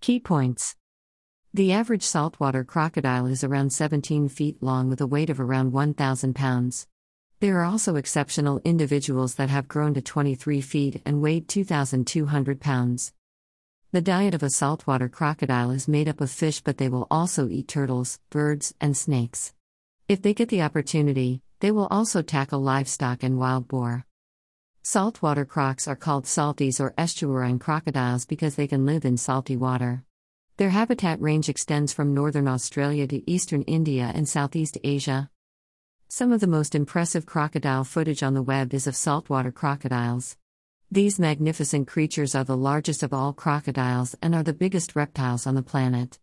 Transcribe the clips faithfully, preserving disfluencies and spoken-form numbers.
Key points. The average saltwater crocodile is around seventeen feet long with a weight of around one thousand pounds. There are also exceptional individuals that have grown to twenty-three feet and weighed two thousand two hundred pounds. The diet of a saltwater crocodile is made up of fish, but they will also eat turtles, birds, and snakes. If they get the opportunity, they will also tackle livestock and wild boar. Saltwater crocs are called salties or estuarine crocodiles because they can live in salty water. Their habitat range extends from northern Australia to eastern India and Southeast Asia. Some of the most impressive crocodile footage on the web is of saltwater crocodiles. These magnificent creatures are the largest of all crocodiles and are the biggest reptiles on the planet.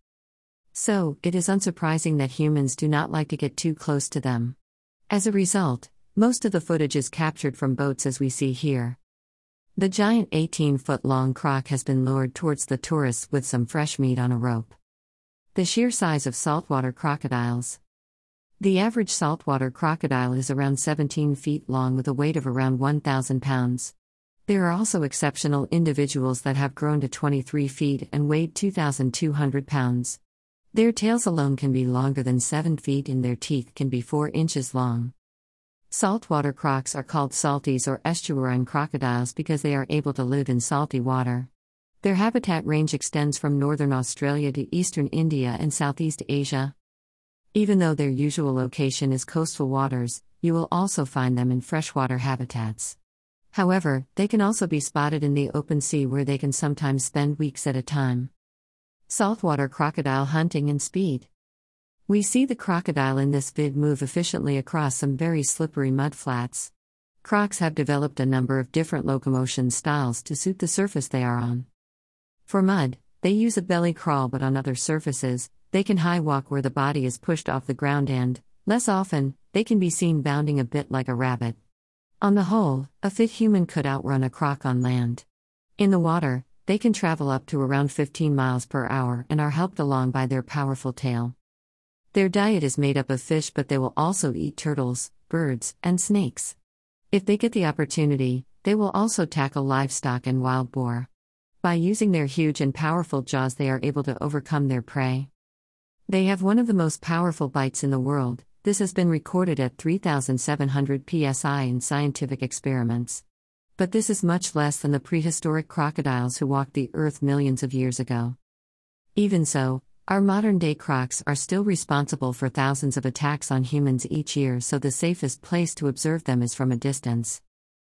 So, it is unsurprising that humans do not like to get too close to them. As a result, most of the footage is captured from boats as we see here. The giant eighteen-foot-long croc has been lured towards the tourists with some fresh meat on a rope. The sheer size of saltwater crocodiles. The average saltwater crocodile is around seventeen feet long with a weight of around one thousand pounds. There are also exceptional individuals that have grown to twenty-three feet and weighed two thousand two hundred pounds. Their tails alone can be longer than seven feet and their teeth can be four inches long. Saltwater crocs are called salties or estuarine crocodiles because they are able to live in salty water. Their habitat range extends from northern Australia to eastern India and Southeast Asia. Even though their usual location is coastal waters, you will also find them in freshwater habitats. However, they can also be spotted in the open sea where they can sometimes spend weeks at a time. Saltwater crocodile hunting and speed. We see the crocodile in this vid move efficiently across some very slippery mudflats. Crocs have developed a number of different locomotion styles to suit the surface they are on. For mud, they use a belly crawl, but on other surfaces, they can high walk where the body is pushed off the ground and, less often, they can be seen bounding a bit like a rabbit. On the whole, a fit human could outrun a croc on land. In the water, they can travel up to around fifteen miles per hour and are helped along by their powerful tail. Their diet is made up of fish, but they will also eat turtles, birds, and snakes. If they get the opportunity, they will also tackle livestock and wild boar. By using their huge and powerful jaws, they are able to overcome their prey. They have one of the most powerful bites in the world. This has been recorded at three thousand seven hundred P S I in scientific experiments. But this is much less than the prehistoric crocodiles who walked the earth millions of years ago. Even so, our modern-day crocs are still responsible for thousands of attacks on humans each year, so the safest place to observe them is from a distance.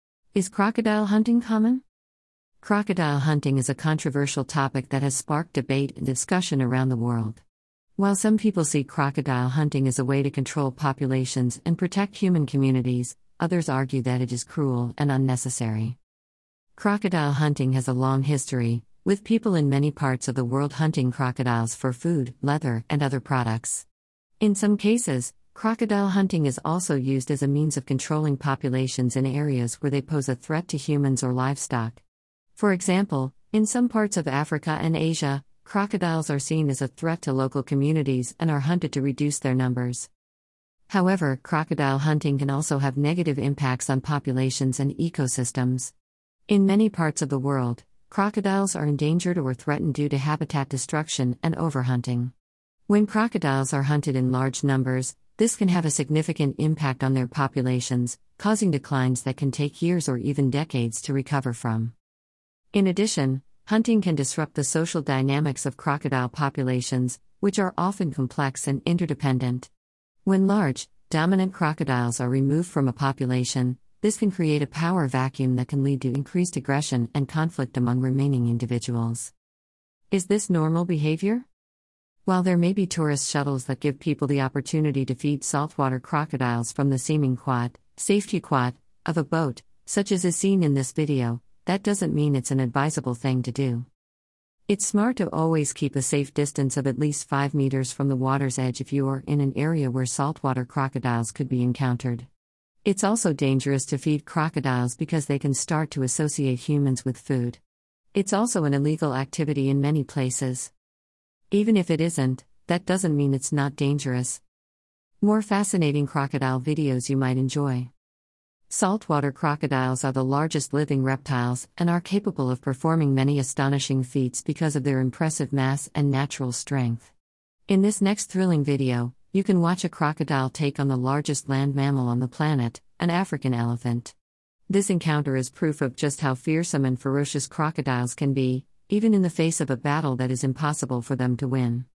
Is crocodile hunting common? Crocodile hunting is a controversial topic that has sparked debate and discussion around the world. While some people see crocodile hunting as a way to control populations and protect human communities, others argue that it is cruel and unnecessary. Crocodile hunting has a long history, with people in many parts of the world hunting crocodiles for food, leather, and other products. In some cases, crocodile hunting is also used as a means of controlling populations in areas where they pose a threat to humans or livestock. For example, in some parts of Africa and Asia, crocodiles are seen as a threat to local communities and are hunted to reduce their numbers. However, crocodile hunting can also have negative impacts on populations and ecosystems. In many parts of the world, crocodiles are endangered or threatened due to habitat destruction and overhunting. When crocodiles are hunted in large numbers, this can have a significant impact on their populations, causing declines that can take years or even decades to recover from. In addition, hunting can disrupt the social dynamics of crocodile populations, which are often complex and interdependent. When large, dominant crocodiles are removed from a population, this can create a power vacuum that can lead to increased aggression and conflict among remaining individuals. Is this normal behavior? While there may be tourist shuttles that give people the opportunity to feed saltwater crocodiles from the seeming quad, safety quad, of a boat, such as is seen in this video, that doesn't mean it's an advisable thing to do. It's smart to always keep a safe distance of at least five meters from the water's edge if you are in an area where saltwater crocodiles could be encountered. It's also dangerous to feed crocodiles because they can start to associate humans with food. It's also an illegal activity in many places. Even if it isn't, that doesn't mean it's not dangerous. More fascinating crocodile videos you might enjoy. Saltwater crocodiles are the largest living reptiles and are capable of performing many astonishing feats because of their impressive mass and natural strength. In this next thrilling video, you can watch a crocodile take on the largest land mammal on the planet, an African elephant. This encounter is proof of just how fearsome and ferocious crocodiles can be, even in the face of a battle that is impossible for them to win.